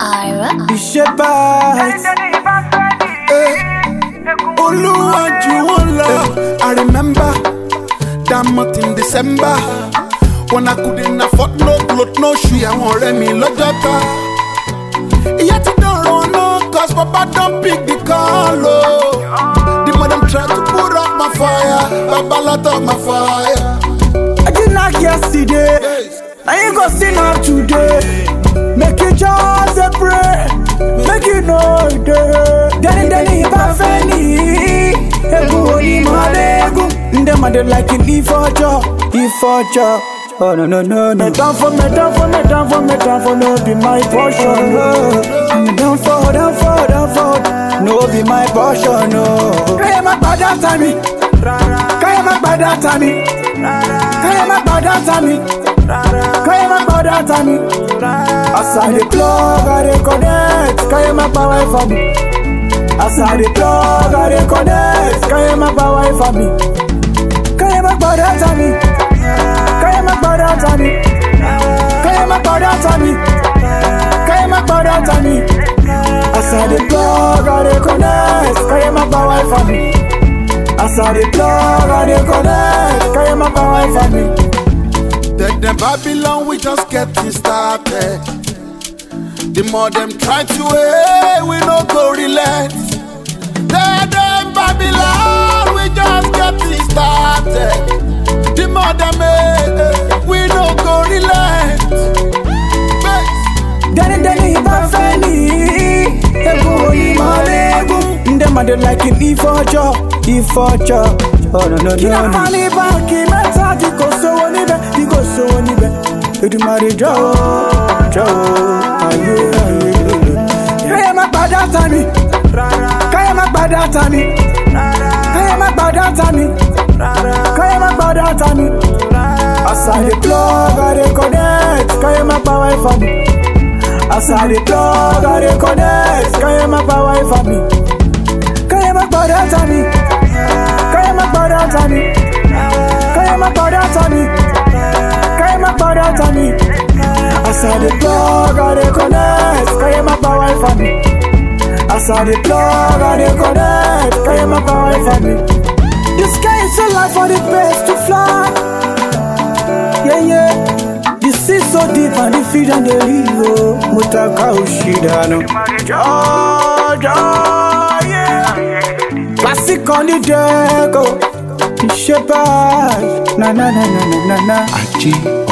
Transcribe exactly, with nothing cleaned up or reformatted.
Ira. The shepherds. I remember that month in December when I couldn't afford no clothes, no shoe. I want me lojota. Yet you don't run no, cause Papa don't pick the call. Oh. The madam tried to put out my fire, Papa let out my fire. I did not yesterday, yes. I ain't gonna sin up today. Make you just a pray, make you know it. Danny Danny Bafeni, Egu Oni Malegu. Them I don't like it, E for job, E for job. Oh no no no no. Me down for me down for me down for me down for no be my portion. No. Me down for down for down for no be my portion. No. Kaya magbada tami, kaya magbada tami, kaya magbada tami, kaya magbada tami. As I dey plug, I dey connect. Kaya magbawa for me. As I dey plug, I dey connect. Kaya magbawa for me. Kaya magbada tami. Kaya magbada tami. Kaya magbada tami. Kaya magbada tami. As I dey plug, I dey connect. Kaya magbawa for me. As I dey plug, I dey connect. Kaya magbawa for me. That the Babylon we just getting started. The more them try to hey, we no go relent. That them Babylon we just getting started. The more them hey, we no go relent. Danny Danny Bafeni, Egu Oni Malegu. Them I don't like it, E for job, E for job. Oh no no no. Kina mani banki meta di ko so oni be, di ko so oni be. Edu mari jo, jo, aye aye. Kaya magbada tami, kaya magbada tami, kaya magbada tami, kaya magbada tami. As I dey plug, I dey connect. Kaya magbawa for me. As I dey plug, I dey connect. Kaya magbawa for me. Kaya magbada tami. Kaya magbada tami. Kaya magbada tami. Kaya magbada tami. As I dey plug, I dey connect. Kaya magbawa for me. As I dey plug, I dey connect. Kaya magbawa for me. The sky is so light for the birds to fly. Yeah yeah. The sea so deep and the feed and the river. Mutaka ushidano. Ja ja yeah. Classic on the deck, oh. The shepherd, na na na na na na na.